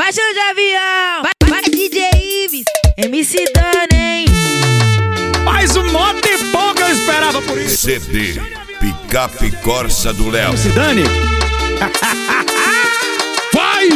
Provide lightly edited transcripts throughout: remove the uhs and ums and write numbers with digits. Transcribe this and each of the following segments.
baixo de avião. Vai DJ Ives, MC Dani. Mais um monte de bom que eu esperava por isso. CD Picape Corsa do Léo. MC Dani. Vai!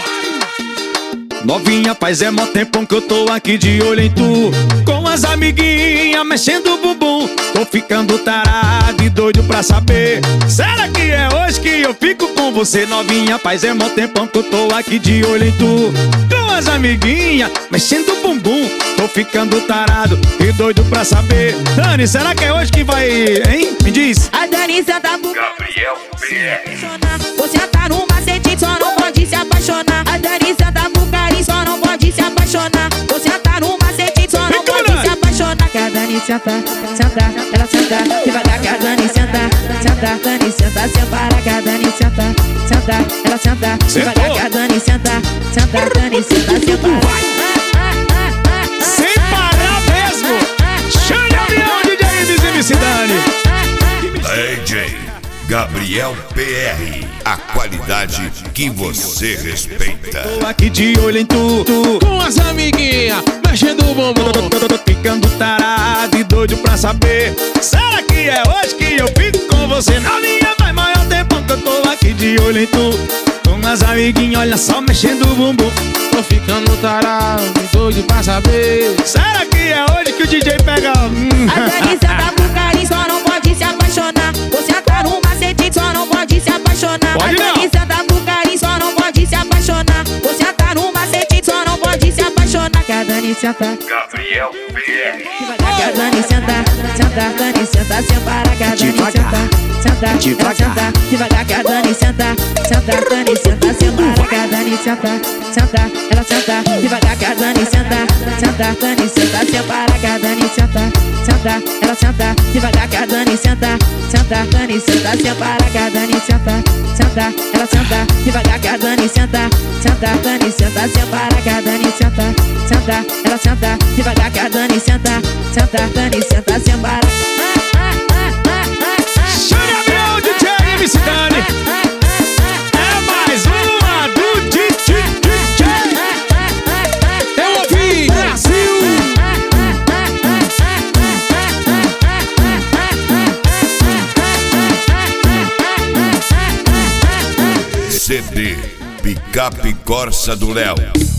Novinha, faz mó tempão que eu tô aqui de olho em tu, com as amiguinhas mexendo o bumbum. Tô ficando tarado e doido pra saber, será que é hoje que eu fico com você? Novinha, faz mó tempão que eu tô aqui de olho em tu, com as amiguinhas mexendo o bumbum. Tô ficando tarado e doido pra saber, Dani, será que é hoje que vai, hein? Me diz. A Dani senta pro Gabriel PR. você tá no macete, só não pode se apaixonar. A Dani senta pro carinho, só não pode se apaixonar. Você tá no macete, só não pode se apaixonar. Que a Dani senta, senta, ela senta devagar. Que a Dani senta, senta, Dani senta sem parar. Que a Dani senta, senta, ela senta devagar. Que a Dani senta, senta, Dani senta sem parar. Sem parar mesmo. Chame a Leão, DJ Ives e MC Dani. DJ Gabriel PR. A qualidade que você respeita. Tô aqui de olho em tu, com as amiguinhas mexendo o bumbum. tô ficando tarado e doido pra saber, será que é hoje que eu fico com você? Novinha, faz maior tempo que eu tô aqui de olho em tu, com as amiguinhas, olha só, mexendo o bumbum. Tô ficando tarado e doido pra saber, será que é hoje que o DJ pega? A Dani senta pro carinho, só não pode se apaixonar. Você tá no macete, só não pode se apaixonar. Pode não. A Dani senta pro carinho, só não pode se apaixonar. Você tá no macete, só não pode se apaixonar. Que a Dani senta, Gabriel PR. devagar. Que a Dani senta, senta, Dani senta sem parar. Que a Dani senta, senta, ela senta devagar. Que a Dani senta, senta, Dani senta sem parar. Que a Dani senta, senta, ela senta devagar. Que a Dani senta, senta, Dani senta sem parar. Que a Dani senta, senta, ela senta devagar. Que a Dani senta, senta, Dani senta sem parar. Que a Dani senta, senta, ela senta devagar. Que a Dani senta, senta, Dani senta sem parar. Que a Dani senta, senta, ela senta devagar. Que a Dani senta, senta, Dani senta sem parar. Chame a Leão, DJ MC Dani. É mais uma do DJ. eu ouvi, Brasil. CD Picape Corsa do Léo.